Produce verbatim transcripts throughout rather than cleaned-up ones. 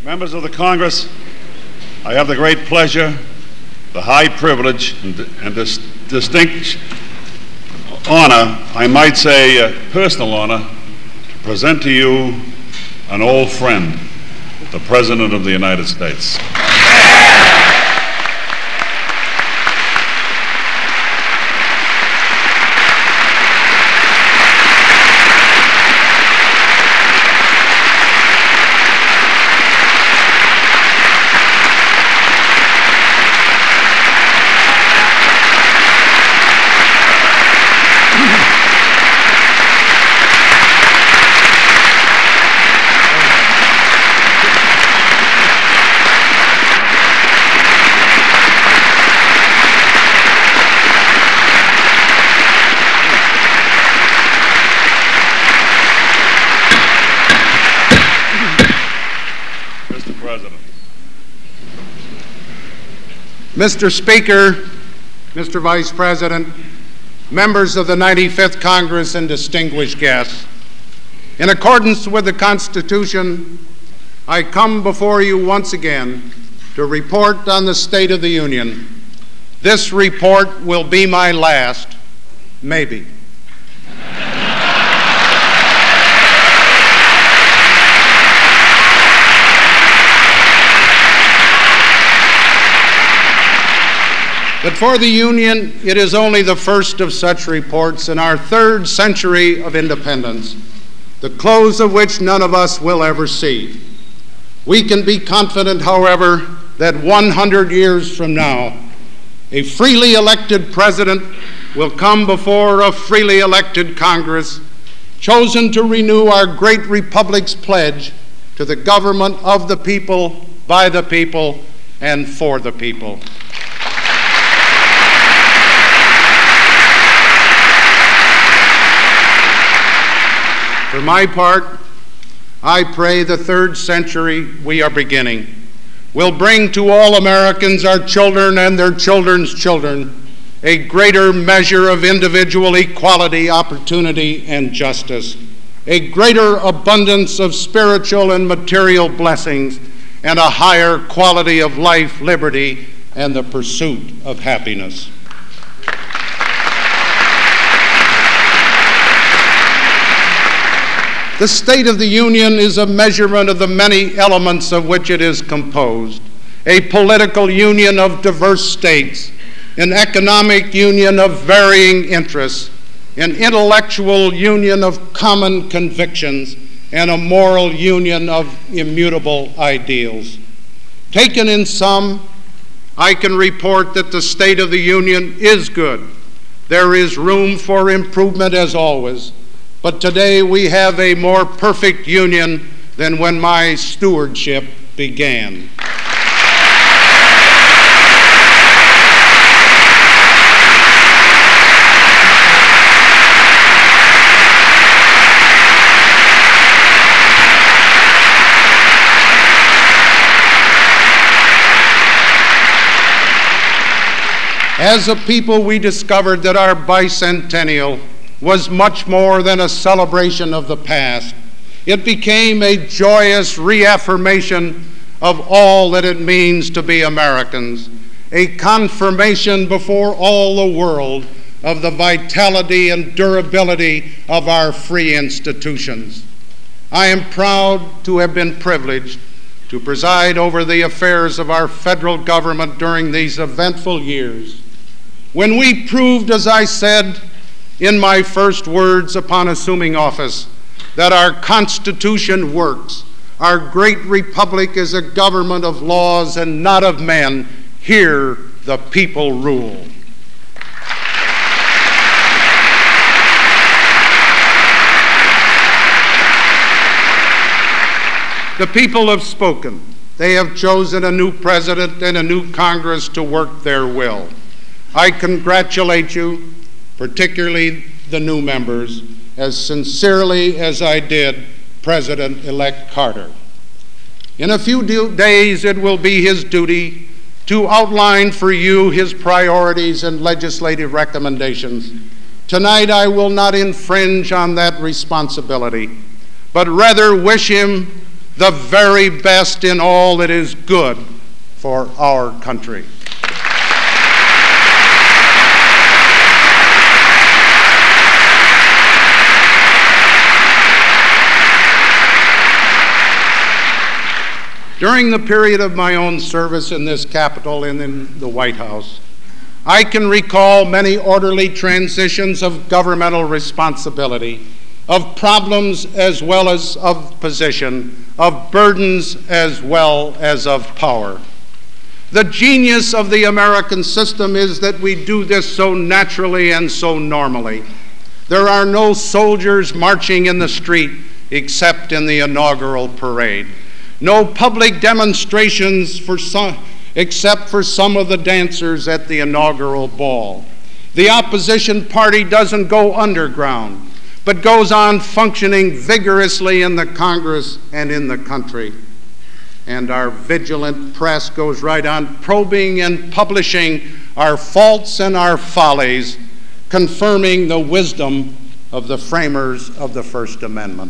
Members of the Congress, I have the great pleasure, the high privilege, and, and this distinct honor, I might say a personal honor, to present to you an old friend, the President of the United States. Mister Speaker, Mister Vice President, members of the ninety-fifth Congress, and distinguished guests, in accordance with the Constitution, I come before you once again to report on the State of the Union. This report will be my last, maybe. But for the Union, it is only the first of such reports in our third century of independence, the close of which none of us will ever see. We can be confident, however, that one hundred years from now, a freely elected president will come before a freely elected Congress, chosen to renew our great republic's pledge to the government of the people, by the people, and for the people. For my part, I pray the third century we are beginning will bring to all Americans, our children and their children's children, a greater measure of individual equality, opportunity, and justice, a greater abundance of spiritual and material blessings, and a higher quality of life, liberty, and the pursuit of happiness. The State of the Union is a measurement of the many elements of which it is composed, a political union of diverse states, an economic union of varying interests, an intellectual union of common convictions, and a moral union of immutable ideals. Taken in sum, I can report that the State of the Union is good. There is room for improvement as always. But today we have a more perfect union than when my stewardship began. As a people, we discovered that our bicentennial was much more than a celebration of the past. It became a joyous reaffirmation of all that it means to be Americans, a confirmation before all the world of the vitality and durability of our free institutions. I am proud to have been privileged to preside over the affairs of our federal government during these eventful years, when we proved, as I said in my first words upon assuming office, that our Constitution works. Our great republic is a government of laws and not of men. Here the people rule. The people have spoken. They have chosen a new president and a new Congress to work their will. I congratulate you, particularly the new members, as sincerely as I did President-elect Carter. In a few days, it will be his duty to outline for you his priorities and legislative recommendations. Tonight, I will not infringe on that responsibility, but rather wish him the very best in all that is good for our country. During the period of my own service in this Capitol and in the White House, I can recall many orderly transitions of governmental responsibility, of problems as well as of position, of burdens as well as of power. The genius of the American system is that we do this so naturally and so normally. There are no soldiers marching in the street except in the inaugural parade. No public demonstrations for some, except for some of the dancers at the inaugural ball. The opposition party doesn't go underground, but goes on functioning vigorously in the Congress and in the country. And our vigilant press goes right on probing and publishing our faults and our follies, confirming the wisdom of the framers of the First Amendment.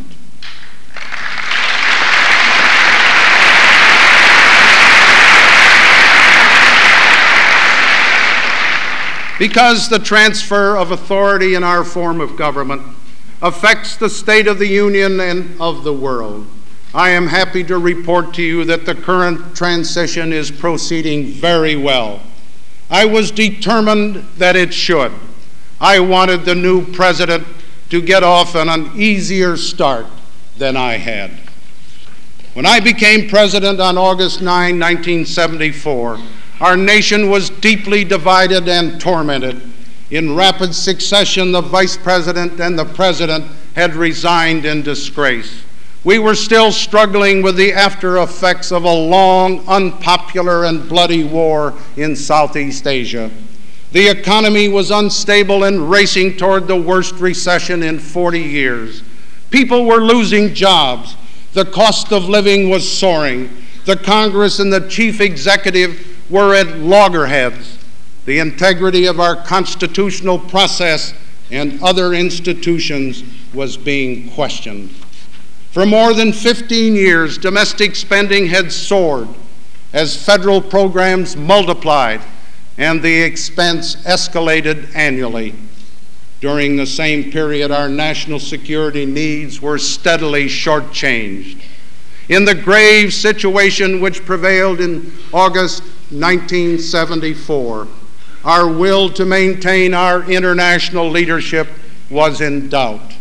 Because the transfer of authority in our form of government affects the State of the Union and of the world, I am happy to report to you that the current transition is proceeding very well. I was determined that it should. I wanted the new president to get off on an easier start than I had. When I became president on August ninth, nineteen seventy-four, our nation was deeply divided and tormented. In rapid succession, the vice president and the president had resigned in disgrace. We were still struggling with the after effects of a long, unpopular, and bloody war in Southeast Asia. The economy was unstable and racing toward the worst recession in forty years. People were losing jobs. The cost of living was soaring. The Congress and the chief executive were at loggerheads. The integrity of our constitutional process and other institutions was being questioned. For more than fifteen years, domestic spending had soared as federal programs multiplied and the expense escalated annually. During the same period, our national security needs were steadily shortchanged. In the grave situation which prevailed in August nineteen seventy-four, our will to maintain our international leadership was in doubt.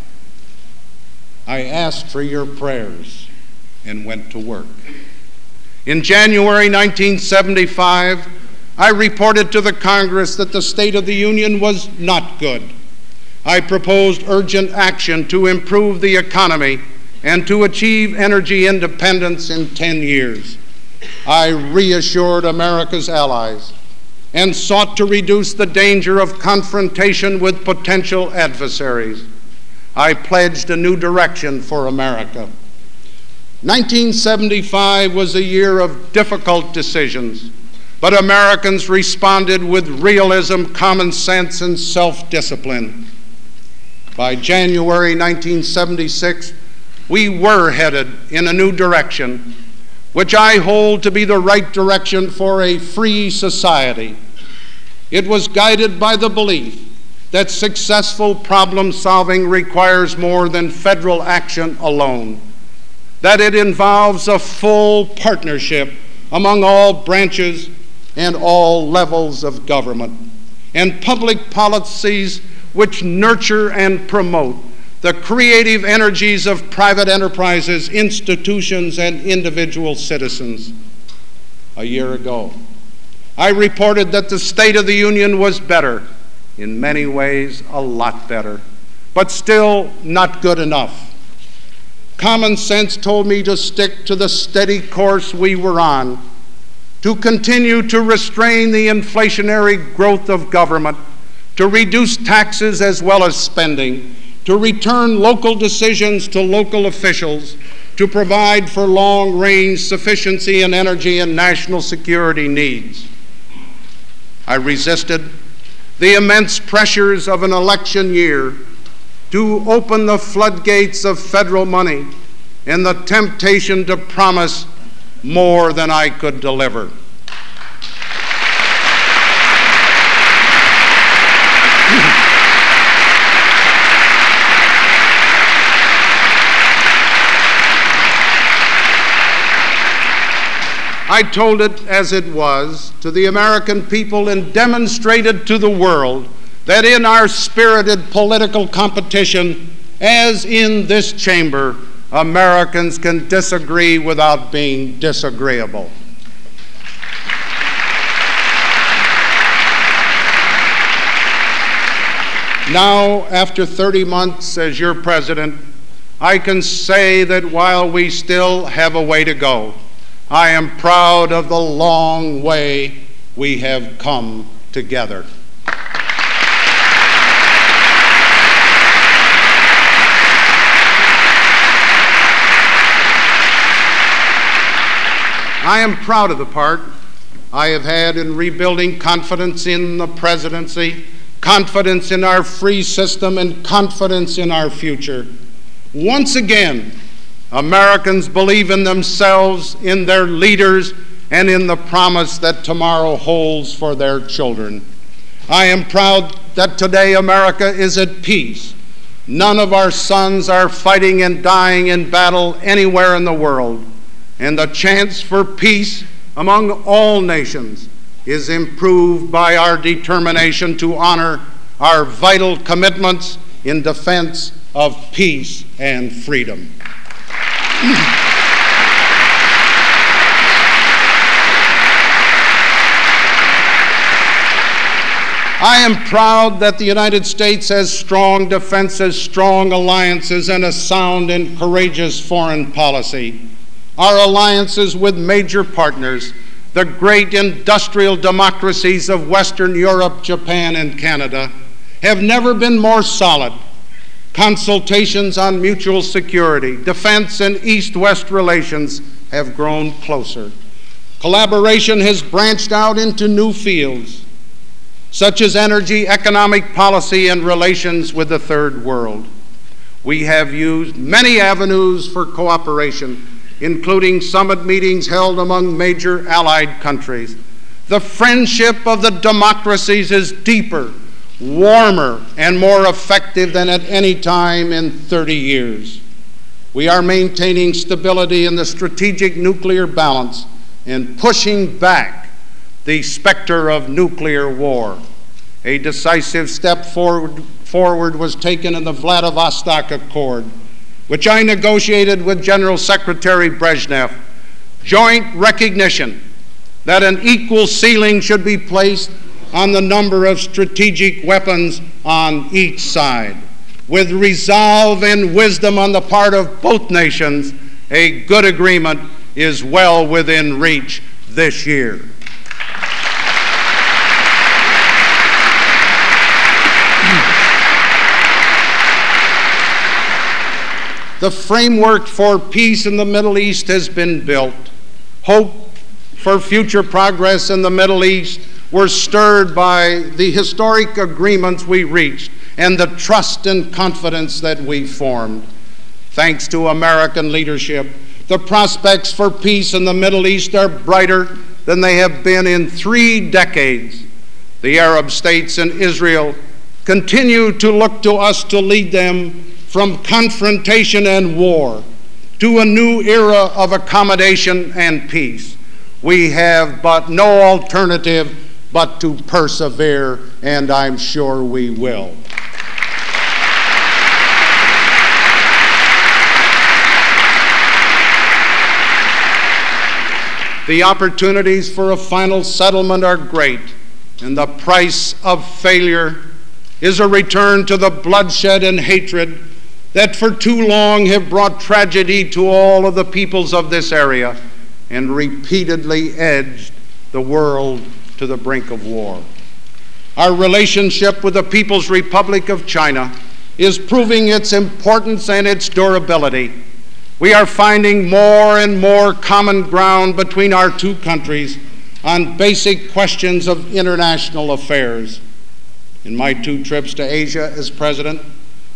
I asked for your prayers and went to work. In January nineteen seventy-five, I reported to the Congress that the State of the Union was not good. I proposed urgent action to improve the economy and to achieve energy independence in ten years. I reassured America's allies and sought to reduce the danger of confrontation with potential adversaries. I pledged a new direction for America. nineteen seventy-five was a year of difficult decisions, but Americans responded with realism, common sense, and self-discipline. By January nineteen seventy-six, we were headed in a new direction, which I hold to be the right direction for a free society. It was guided by the belief that successful problem solving requires more than federal action alone, that it involves a full partnership among all branches and all levels of government, and public policies which nurture and promote the creative energies of private enterprises, institutions, and individual citizens. A year ago, I reported that the State of the Union was better, in many ways a lot better, but still not good enough. Common sense told me to stick to the steady course we were on, to continue to restrain the inflationary growth of government, to reduce taxes as well as spending, to return local decisions to local officials, to provide for long-range sufficiency in energy and national security needs. I resisted the immense pressures of an election year to open the floodgates of federal money in the temptation to promise more than I could deliver. I told it as it was to the American people and demonstrated to the world that in our spirited political competition, as in this chamber, Americans can disagree without being disagreeable. Now, after thirty months as your president, I can say that while we still have a way to go, I am proud of the long way we have come together. I am proud of the part I have had in rebuilding confidence in the presidency, confidence in our free system, and confidence in our future. Once again, Americans believe in themselves, in their leaders, and in the promise that tomorrow holds for their children. I am proud that today America is at peace. None of our sons are fighting and dying in battle anywhere in the world, and the chance for peace among all nations is improved by our determination to honor our vital commitments in defense of peace and freedom. I am proud that the United States has strong defenses, strong alliances, and a sound and courageous foreign policy. Our alliances with major partners, the great industrial democracies of Western Europe, Japan, and Canada, have never been more solid. Consultations on mutual security, defense, and East-West relations have grown closer. Collaboration has branched out into new fields, such as energy, economic policy, and relations with the Third World. We have used many avenues for cooperation, including summit meetings held among major allied countries. The friendship of the democracies is deeper, warmer, and more effective than at any time in thirty years. We are maintaining stability in the strategic nuclear balance and pushing back the specter of nuclear war. A decisive step forward, forward was taken in the Vladivostok Accord, which I negotiated with General Secretary Brezhnev. Joint recognition that an equal ceiling should be placed on the number of strategic weapons on each side. With resolve and wisdom on the part of both nations, a good agreement is well within reach this year. The framework for peace in the Middle East has been built. Hope for future progress in the Middle East were stirred by the historic agreements we reached and the trust and confidence that we formed. Thanks to American leadership, the prospects for peace in the Middle East are brighter than they have been in three decades. The Arab states and Israel continue to look to us to lead them from confrontation and war to a new era of accommodation and peace. We have but no alternative but to persevere, and I'm sure we will. The opportunities for a final settlement are great, and the price of failure is a return to the bloodshed and hatred that for too long have brought tragedy to all of the peoples of this area and repeatedly edged the world to the brink of war. Our relationship with the People's Republic of China is proving its importance and its durability. We are finding more and more common ground between our two countries on basic questions of international affairs. In my two trips to Asia as president,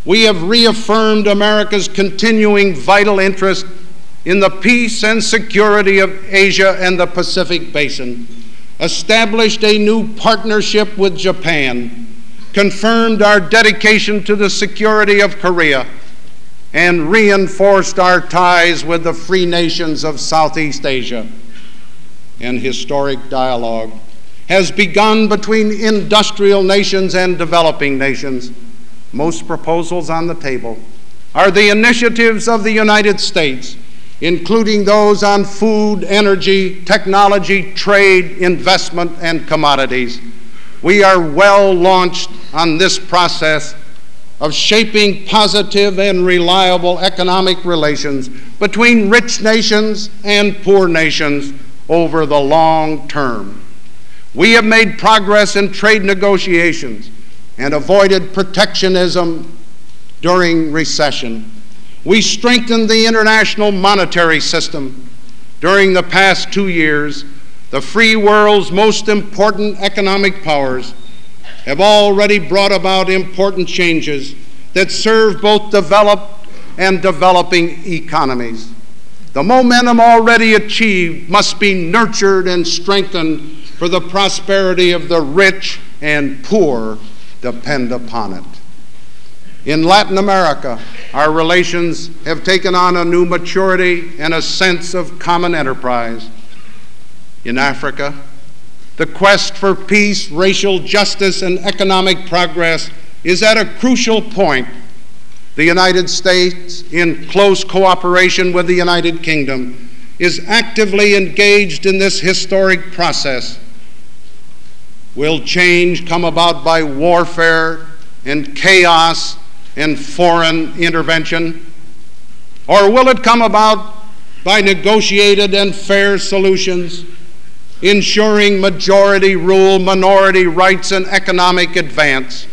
we have reaffirmed America's continuing vital interest in the peace and security of Asia and the Pacific Basin, established a new partnership with Japan, confirmed our dedication to the security of Korea, and reinforced our ties with the free nations of Southeast Asia. And historic dialogue has begun between industrial nations and developing nations. Most proposals on the table are the initiatives of the United States, including those on food, energy, technology, trade, investment, and commodities. We are well launched on this process of shaping positive and reliable economic relations between rich nations and poor nations over the long term. We have made progress in trade negotiations and avoided protectionism during recession. We strengthened the international monetary system. During the past two years, the free world's most important economic powers have already brought about important changes that serve both developed and developing economies. The momentum already achieved must be nurtured and strengthened for the prosperity of the rich and poor depend upon it. In Latin America, our relations have taken on a new maturity and a sense of common enterprise. In Africa, the quest for peace, racial justice, and economic progress is at a crucial point. The United States, in close cooperation with the United Kingdom, is actively engaged in this historic process. Will change come about by warfare and chaos and foreign intervention? Or will it come about by negotiated and fair solutions, ensuring majority rule, minority rights, and economic advance?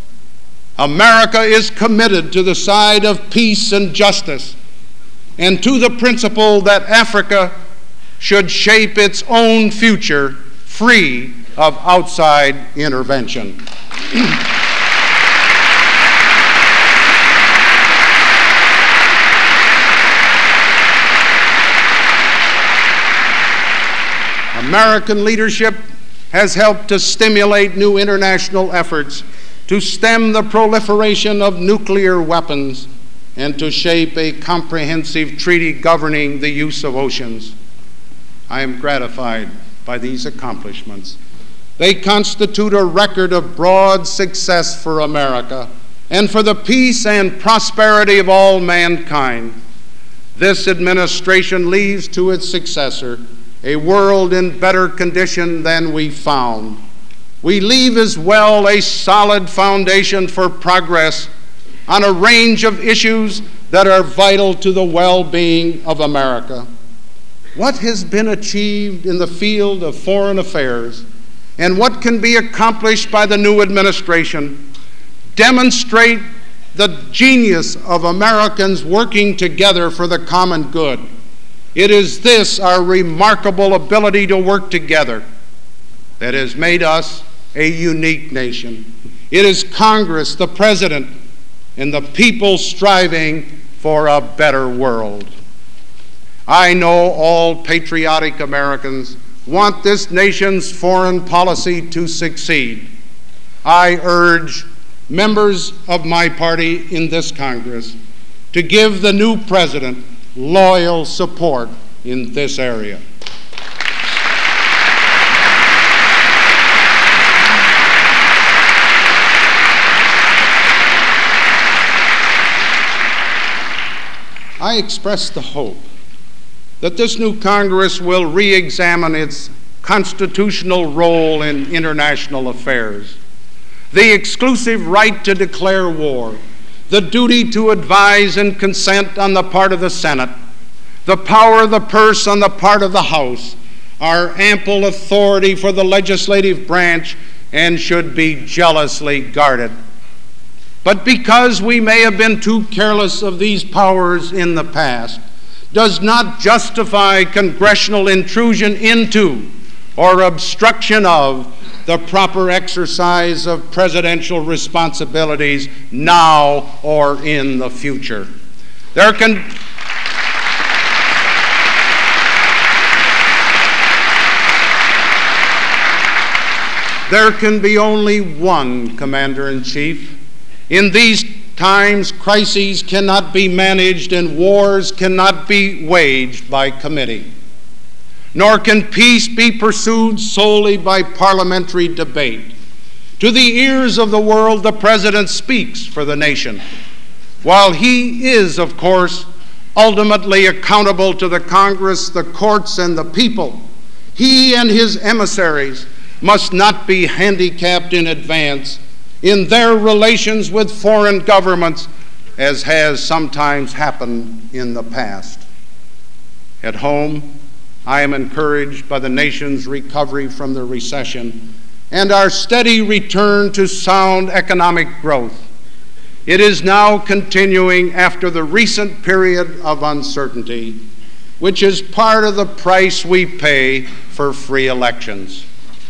America is committed to the side of peace and justice and to the principle that Africa should shape its own future free of outside intervention. American leadership has helped to stimulate new international efforts to stem the proliferation of nuclear weapons and to shape a comprehensive treaty governing the use of oceans. I am gratified by these accomplishments. They constitute a record of broad success for America and for the peace and prosperity of all mankind. This administration leaves to its successor a world in better condition than we found. We leave as well a solid foundation for progress on a range of issues that are vital to the well-being of America. What has been achieved in the field of foreign affairs and what can be accomplished by the new administration demonstrate the genius of Americans working together for the common good. It is this, our remarkable ability to work together, that has made us a unique nation. It is Congress, the President, and the people striving for a better world. I know all patriotic Americans want this nation's foreign policy to succeed. I urge members of my party in this Congress to give the new President loyal support in this area. I express the hope that this new Congress will re-examine its constitutional role in international affairs, the exclusive right to declare war, the duty to advise and consent on the part of the Senate, the power of the purse on the part of the House, are ample authority for the legislative branch and should be jealously guarded. But because we may have been too careless of these powers in the past, does not justify congressional intrusion into or obstruction of the proper exercise of presidential responsibilities now or in the future. There can There can be only one Commander-in-Chief. In these times, crises cannot be managed and wars cannot be waged by committee. Nor can peace be pursued solely by parliamentary debate. To the ears of the world, the President speaks for the nation. While he is, of course, ultimately accountable to the Congress, the courts, and the people, he and his emissaries must not be handicapped in advance in their relations with foreign governments, as has sometimes happened in the past. At home, I am encouraged by the nation's recovery from the recession and our steady return to sound economic growth. It is now continuing after the recent period of uncertainty, which is part of the price we pay for free elections.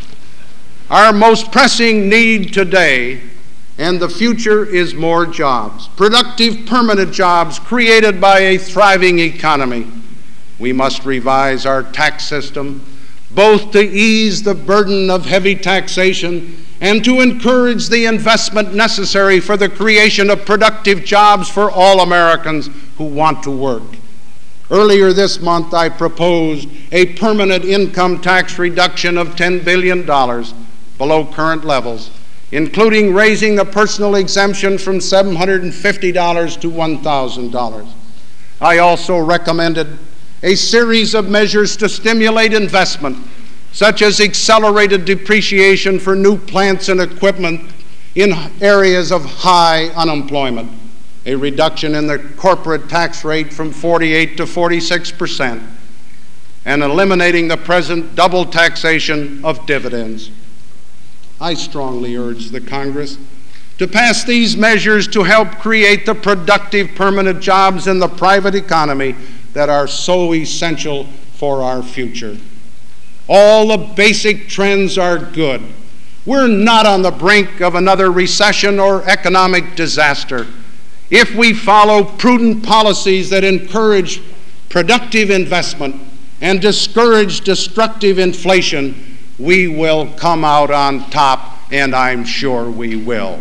Our most pressing need today and the future is more jobs, productive, permanent jobs created by a thriving economy. We must revise our tax system, both to ease the burden of heavy taxation and to encourage the investment necessary for the creation of productive jobs for all Americans who want to work. Earlier this month, I proposed a permanent income tax reduction of ten billion dollars below current levels, including raising the personal exemption from seven hundred fifty dollars to one thousand dollars. I also recommended a series of measures to stimulate investment, such as accelerated depreciation for new plants and equipment in areas of high unemployment, a reduction in the corporate tax rate from forty-eight to forty-six percent, and eliminating the present double taxation of dividends. I strongly urge the Congress to pass these measures to help create the productive permanent jobs in the private economy that are so essential for our future. All the basic trends are good. We're not on the brink of another recession or economic disaster. If we follow prudent policies that encourage productive investment and discourage destructive inflation, we will come out on top, and I'm sure we will.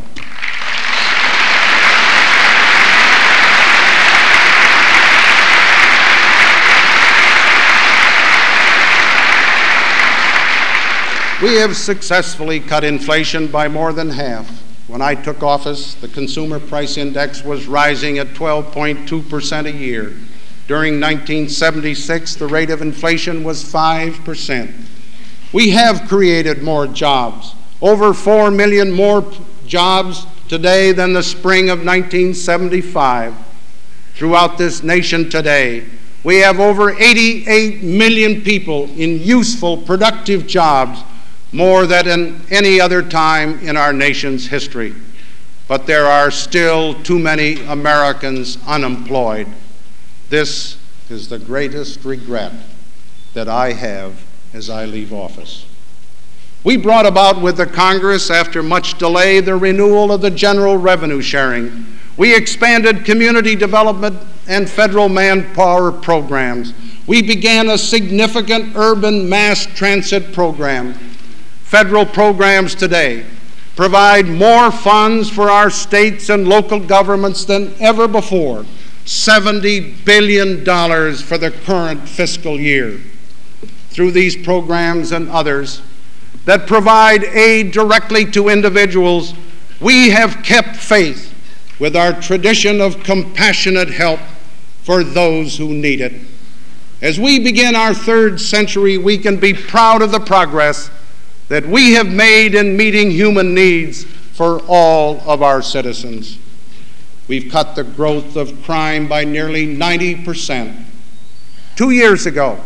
We have successfully cut inflation by more than half. When I took office, the Consumer Price Index was rising at twelve point two percent a year. During nineteen seventy-six, the rate of inflation was five percent. We have created more jobs, over four million more jobs today than the spring of nineteen seventy-five. Throughout this nation today, we have over eighty-eight million people in useful, productive jobs, more than in any other time in our nation's history. But there are still too many Americans unemployed. This is the greatest regret that I have as I leave office. We brought about with the Congress, after much delay, the renewal of the general revenue sharing. We expanded community development and federal manpower programs. We began a significant urban mass transit program. Federal programs today provide more funds for our states and local governments than ever before, seventy billion dollars for the current fiscal year. Through these programs and others that provide aid directly to individuals, we have kept faith with our tradition of compassionate help for those who need it. As we begin our third century, we can be proud of the progress that we have made in meeting human needs for all of our citizens. We've cut the growth of crime by nearly ninety percent. Two years ago,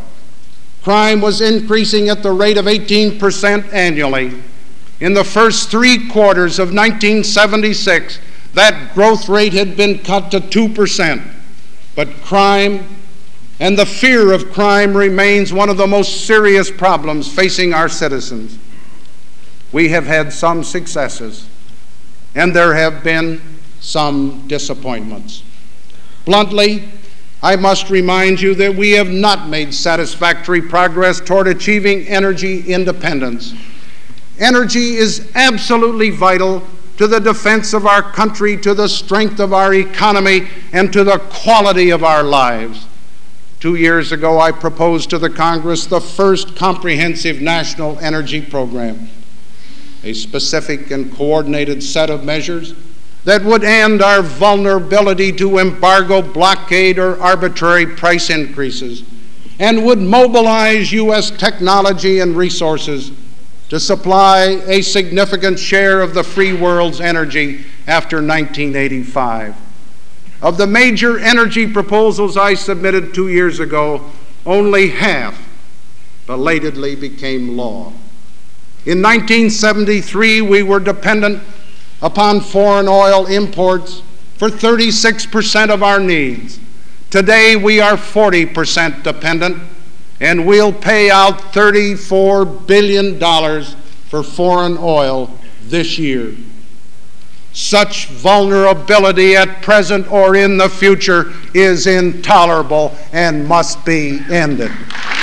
crime was increasing at the rate of eighteen percent annually. In the first three quarters of nineteen seventy-six, that growth rate had been cut to two percent. But crime and the fear of crime remains one of the most serious problems facing our citizens. we have had some successes, and there have been some disappointments. Bluntly, I must remind you that we have not made satisfactory progress toward achieving energy independence. Energy is absolutely vital to the defense of our country, to the strength of our economy, and to the quality of our lives. Two years ago, I proposed to the Congress the first comprehensive national energy program, a specific and coordinated set of measures that would end our vulnerability to embargo, blockade, or arbitrary price increases, and would mobilize U S technology and resources to supply a significant share of the free world's energy after nineteen eighty-five. Of the major energy proposals I submitted two years ago, only half belatedly became law. In nineteen seventy-three, we were dependent upon foreign oil imports for thirty-six percent of our needs. Today, we are forty percent dependent, and we'll pay out thirty-four billion dollars for foreign oil this year. Such vulnerability at present or in the future is intolerable and must be ended.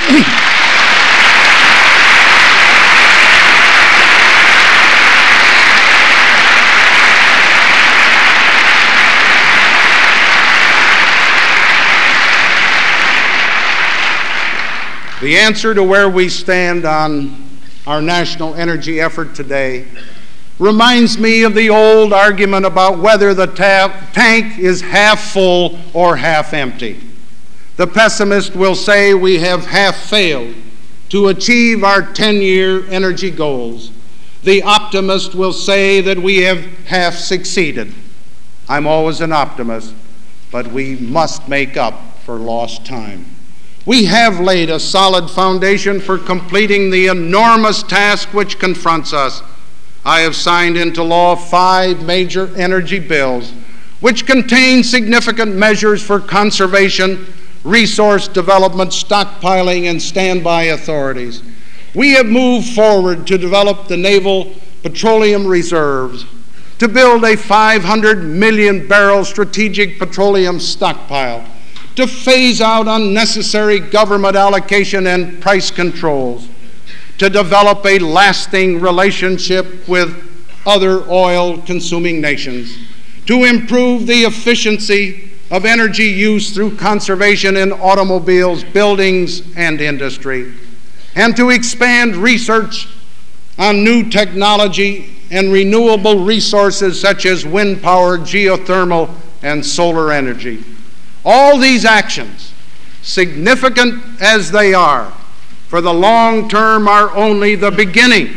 The answer to where we stand on our national energy effort today reminds me of the old argument about whether the ta- tank is half full or half empty. The pessimist will say we have half failed to achieve our ten-year energy goals. The optimist will say that we have half succeeded. I'm always an optimist, but we must make up for lost time. We have laid a solid foundation for completing the enormous task which confronts us. I have signed into law five major energy bills which contain significant measures for conservation, resource development, stockpiling, and standby authorities. We have moved forward to develop the naval petroleum reserves, to build a five hundred million barrel strategic petroleum stockpile, to phase out unnecessary government allocation and price controls, to develop a lasting relationship with other oil-consuming nations, to improve the efficiency of energy use through conservation in automobiles, buildings, and industry, and to expand research on new technology and renewable resources such as wind power, geothermal, and solar energy. All these actions, significant as they are, for the long term are only the beginning.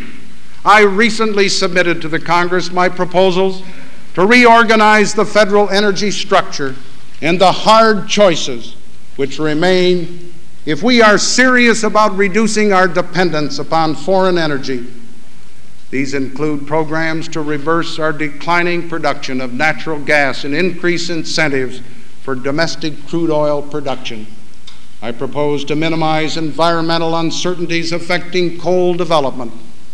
I recently submitted to the Congress my proposals to reorganize the federal energy structure and the hard choices which remain if we are serious about reducing our dependence upon foreign energy. These include programs to reverse our declining production of natural gas and increase incentives for domestic crude oil production. I propose to minimize environmental uncertainties affecting coal development,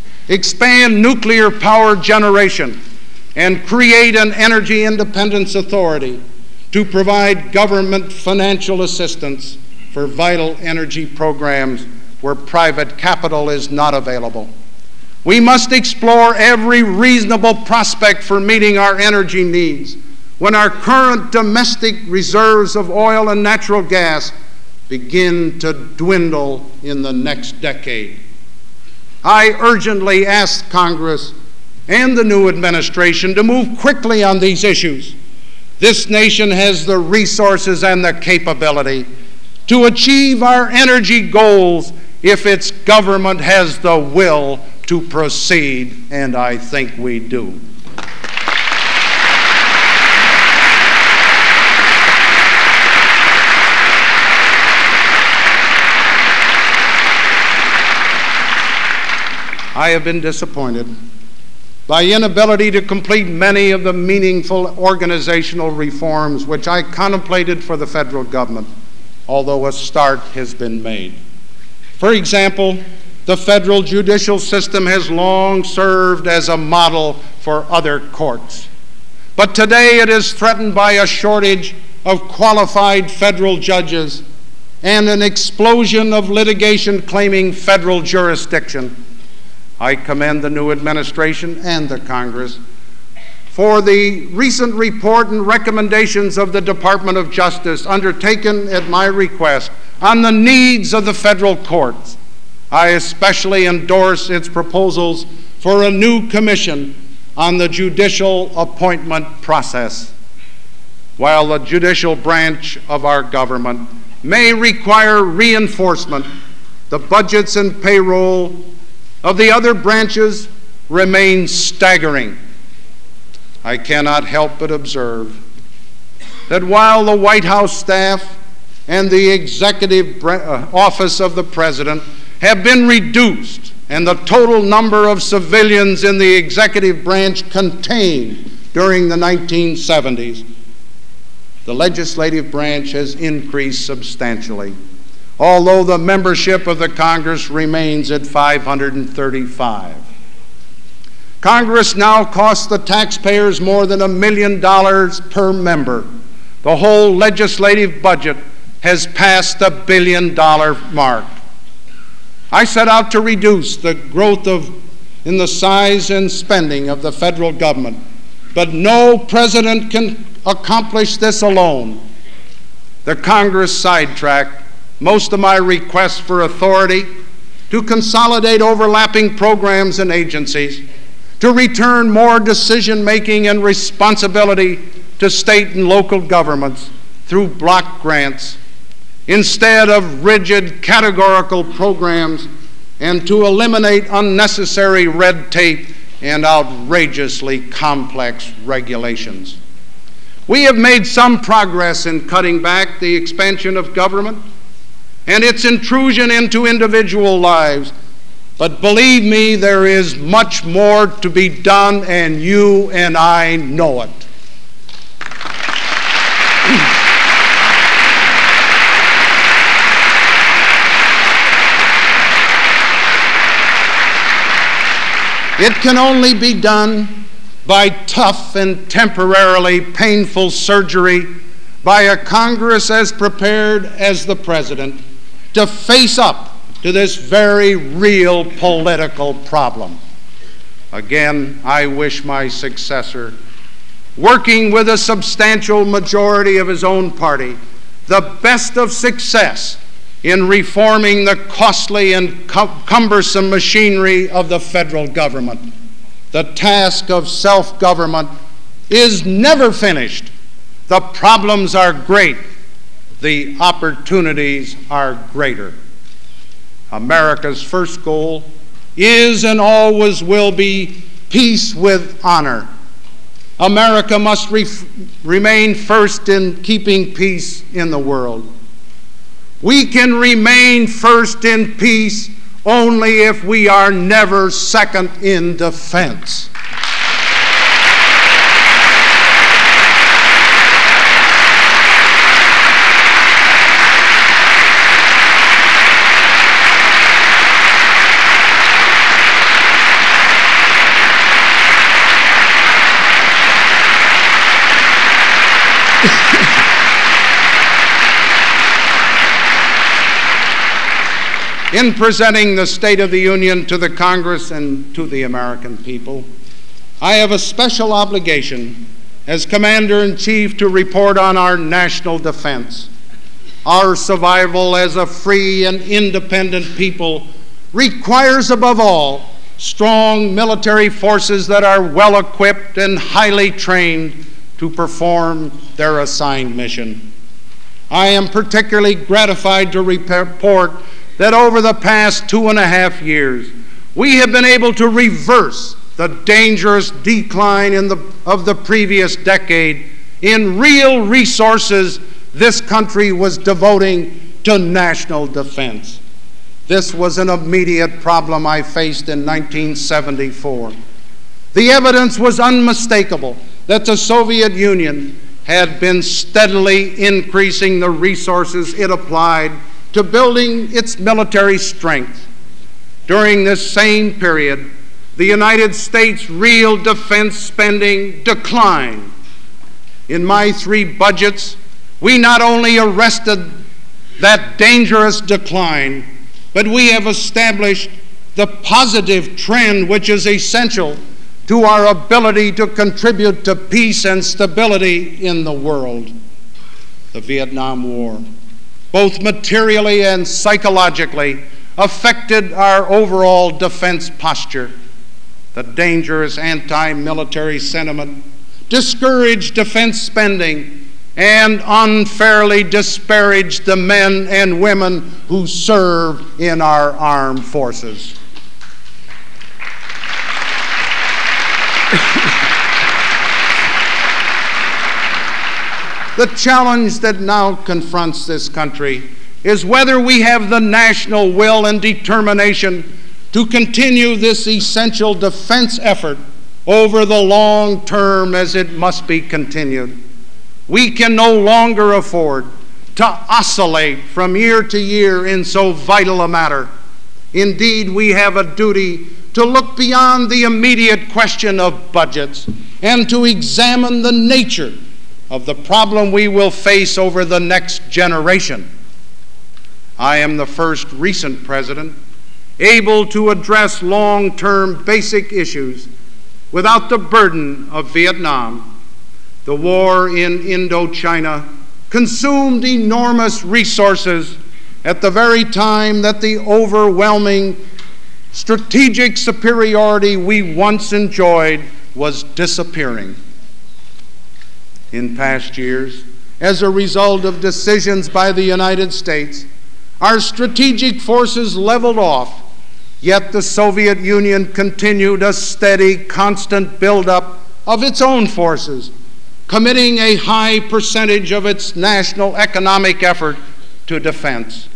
expand nuclear power generation, and create an energy independence authority to provide government financial assistance for vital energy programs where private capital is not available. We must explore every reasonable prospect for meeting our energy needs when our current domestic reserves of oil and natural gas begin to dwindle in the next decade. I urgently ask Congress and the new administration to move quickly on these issues. This nation has the resources and the capability to achieve our energy goals if its government has the will to proceed, and I think we do. I have been disappointed by inability to complete many of the meaningful organizational reforms which I contemplated for the federal government, although a start has been made. For example, The federal judicial system has long served as a model for other courts. But today it is threatened by a shortage of qualified federal judges and an explosion of litigation claiming federal jurisdiction. I commend the new administration and the Congress for the recent report and recommendations of the Department of Justice undertaken at my request on the needs of the federal courts. I especially endorse its proposals for a new commission on the judicial appointment process. While the judicial branch of our government may require reinforcement, the budgets and payroll of the other branches remain staggering. I cannot help but observe that while the White House staff and the executive office of the President have been reduced and the total number of civilians in the executive branch contained during the nineteen seventies, the legislative branch has increased substantially, although the membership of the Congress remains at five hundred thirty-five. Congress now costs the taxpayers more than a million dollars per member. The whole legislative budget has passed the billion dollar mark. I set out to reduce the growth of, in the size and spending of the federal government, but no president can accomplish this alone. The Congress sidetracked most of my requests for authority to consolidate overlapping programs and agencies, to return more decision-making and responsibility to state and local governments through block grants, instead of rigid categorical programs, and to eliminate unnecessary red tape and outrageously complex regulations. We have made some progress in cutting back the expansion of government and its intrusion into individual lives, but believe me, there is much more to be done, and you and I know it. It can only be done by tough and temporarily painful surgery by a Congress as prepared as the President to face up to this very real political problem. Again, I wish my successor, working with a substantial majority of his own party, the best of success in reforming the costly and cumbersome machinery of the federal government. The task of self-government is never finished. The problems are great. The opportunities are greater. America's first goal is and always will be peace with honor. America must re- remain first in keeping peace in the world. We can remain first in peace only if we are never second in defense. In presenting the State of the Union to the Congress and to the American people, I have a special obligation as Commander-in-Chief to report on our national defense. Our survival as a free and independent people requires, above all, strong military forces that are well-equipped and highly trained to perform their assigned mission. I am particularly gratified to report that over the past two and a half years, we have been able to reverse the dangerous decline in the, of the previous decade in real resources this country was devoting to national defense. This was an immediate problem I faced in nineteen seventy-four. The evidence was unmistakable that the Soviet Union had been steadily increasing the resources it applied to building its military strength. During this same period, the United States' real defense spending declined. In my three budgets, we not only arrested that dangerous decline, but we have established the positive trend which is essential to our ability to contribute to peace and stability in the world. The Vietnam War, both materially and psychologically, affected our overall defense posture. The dangerous anti-military sentiment discouraged defense spending and unfairly disparaged the men and women who serve in our armed forces. The challenge that now confronts this country is whether we have the national will and determination to continue this essential defense effort over the long term as it must be continued. We can no longer afford to oscillate from year to year in so vital a matter. Indeed, we have a duty to look beyond the immediate question of budgets and to examine the nature of the problem we will face over the next generation. I am the first recent president able to address long-term basic issues without the burden of Vietnam. The war in Indochina consumed enormous resources at the very time that the overwhelming strategic superiority we once enjoyed was disappearing. In past years, as a result of decisions by the United States, our strategic forces leveled off, yet the Soviet Union continued a steady, constant buildup of its own forces, committing a high percentage of its national economic effort to defense.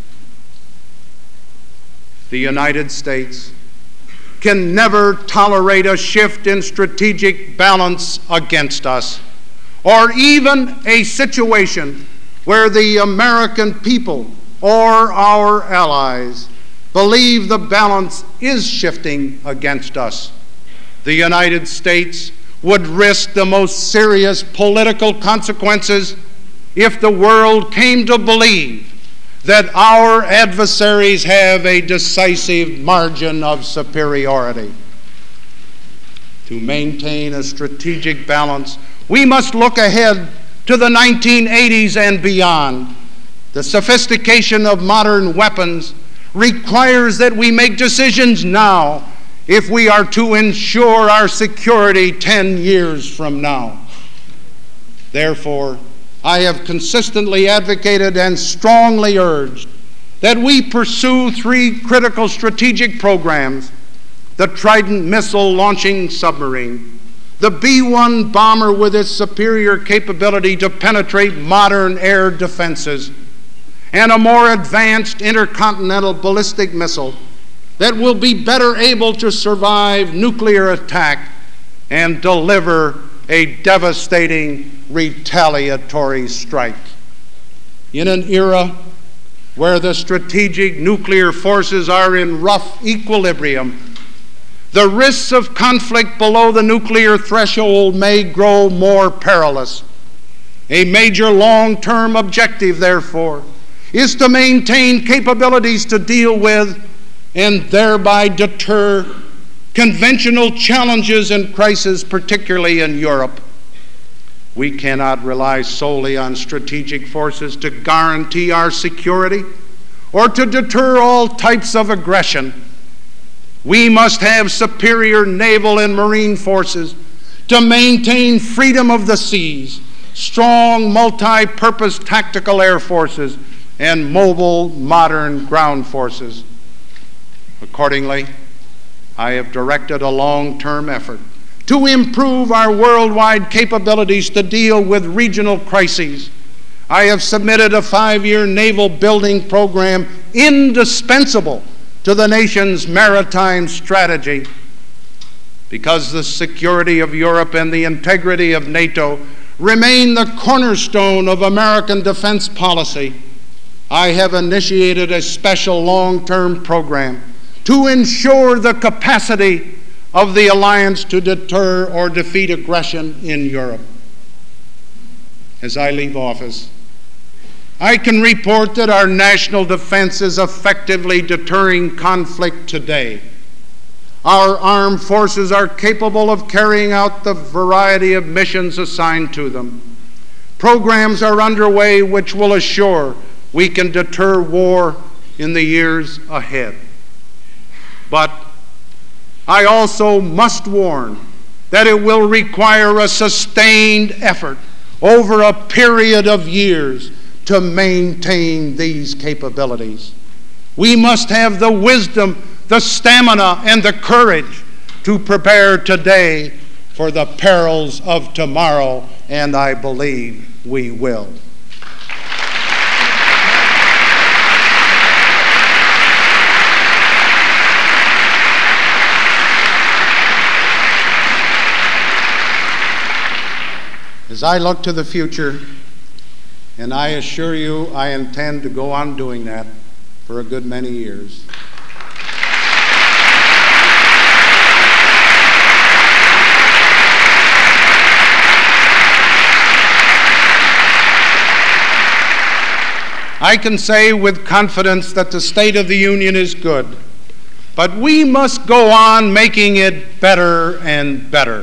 The United States can never tolerate a shift in strategic balance against us, or even a situation where the American people or our allies believe the balance is shifting against us. The United States would risk the most serious political consequences if the world came to believe that our adversaries have a decisive margin of superiority. To maintain a strategic balance, we must look ahead to the nineteen eighties and beyond. The sophistication of modern weapons requires that we make decisions now if we are to ensure our security ten years from now. Therefore, I have consistently advocated and strongly urged that we pursue three critical strategic programs: the Trident missile launching submarine, the B one bomber with its superior capability to penetrate modern air defenses, and a more advanced intercontinental ballistic missile that will be better able to survive nuclear attack and deliver a devastating retaliatory strike. In an era where the strategic nuclear forces are in rough equilibrium, the risks of conflict below the nuclear threshold may grow more perilous. A major long-term objective, therefore, is to maintain capabilities to deal with and thereby deter conventional challenges and crises, particularly in Europe. We cannot rely solely on strategic forces to guarantee our security or to deter all types of aggression. We must have superior naval and marine forces to maintain freedom of the seas, strong multi-purpose tactical air forces, and mobile modern ground forces. Accordingly, I have directed a long-term effort to improve our worldwide capabilities to deal with regional crises. I have submitted a five-year naval building program indispensable to the nation's maritime strategy. Because the security of Europe and the integrity of NATO remain the cornerstone of American defense policy, I have initiated a special long-term program to ensure the capacity of the alliance to deter or defeat aggression in Europe. As I leave office, I can report that our national defense is effectively deterring conflict today. Our armed forces are capable of carrying out the variety of missions assigned to them. Programs are underway which will assure we can deter war in the years ahead. But I also must warn that it will require a sustained effort over a period of years to maintain these capabilities. We must have the wisdom, the stamina, and the courage to prepare today for the perils of tomorrow, and I believe we will. As I look to the future, and I assure you I intend to go on doing that for a good many years. I can say with confidence that the State of the Union is good, but we must go on making it better and better.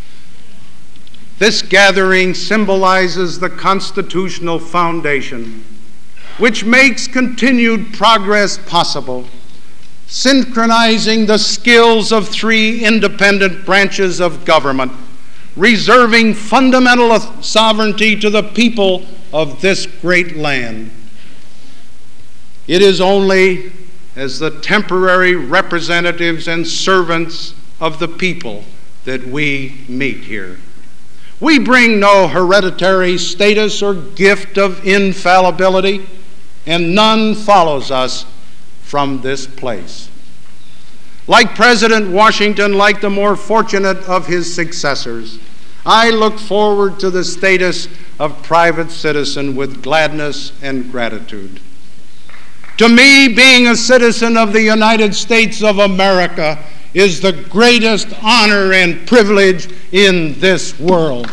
This gathering symbolizes the constitutional foundation, which makes continued progress possible, synchronizing the skills of three independent branches of government, reserving fundamental sovereignty to the people of this great land. It is only as the temporary representatives and servants of the people that we meet here. We bring no hereditary status or gift of infallibility, and none follows us from this place. Like President Washington, like the more fortunate of his successors, I look forward to the status of private citizen with gladness and gratitude. To me, being a citizen of the United States of America is the greatest honor and privilege in this world.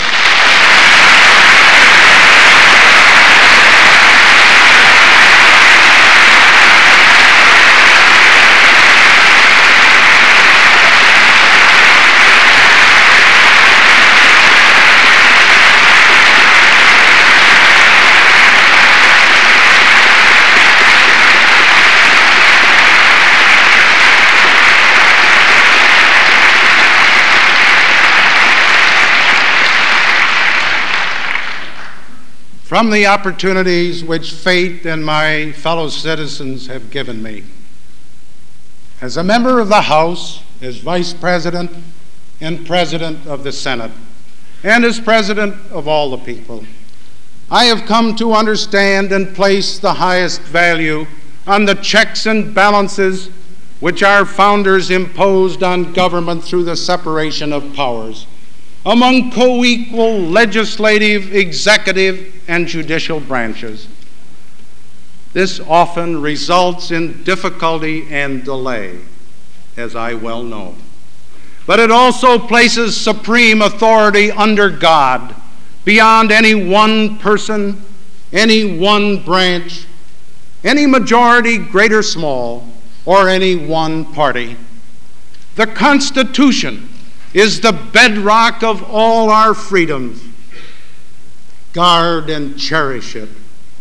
From the opportunities which fate and my fellow citizens have given me, as a member of the House, as Vice President and President of the Senate, and as President of all the people, I have come to understand and place the highest value on the checks and balances which our founders imposed on government through the separation of powers among co-equal legislative, executive, and judicial branches. This often results in difficulty and delay, as I well know. But it also places supreme authority under God, beyond any one person, any one branch, any majority, great or small, or any one party. The Constitution is the bedrock of all our freedoms. Guard and cherish it.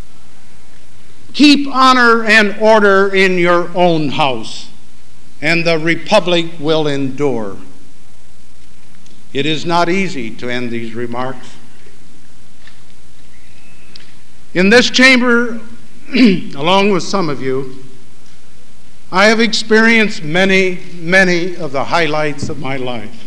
Keep honor and order in your own house, and the republic will endure. It is not easy to end these remarks. In this chamber, along with some of you, I have experienced many, many of the highlights of my life.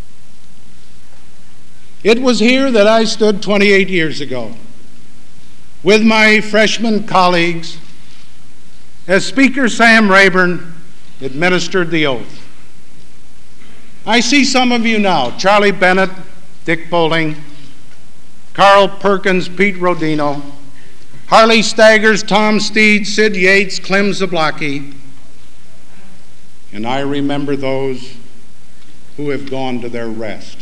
It was here that I stood twenty-eight years ago with my freshman colleagues as Speaker Sam Rayburn administered the oath. I see some of you now: Charlie Bennett, Dick Bowling, Carl Perkins, Pete Rodino, Harley Staggers, Tom Steed, Sid Yates, Clem Zablocki, and I remember those who have gone to their rest.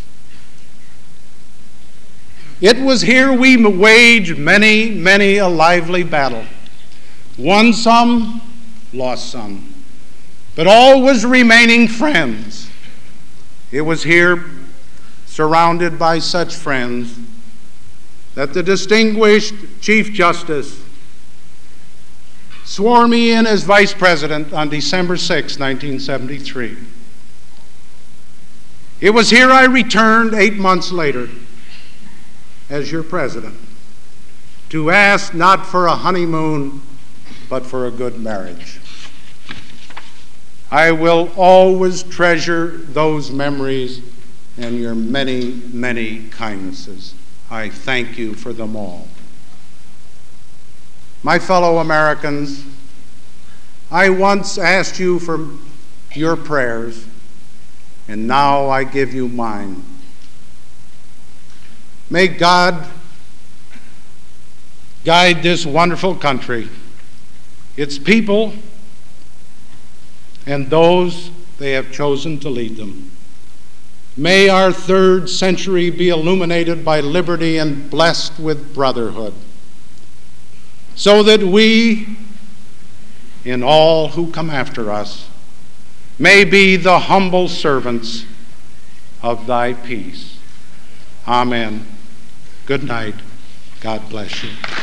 It was here we waged many, many a lively battle. Won some, lost some, but always remaining friends. It was here, surrounded by such friends, that the distinguished Chief Justice swore me in as Vice President on December sixth, nineteen seventy-three. It was here I returned eight months later as your President to ask not for a honeymoon, but for a good marriage. I will always treasure those memories and your many, many kindnesses. I thank you for them all. My fellow Americans, I once asked you for your prayers, and now I give you mine. May God guide this wonderful country, its people, and those they have chosen to lead them. May our third century be illuminated by liberty and blessed with brotherhood, so that we, in all who come after us, may be the humble servants of thy peace. Amen. Good night. God bless you.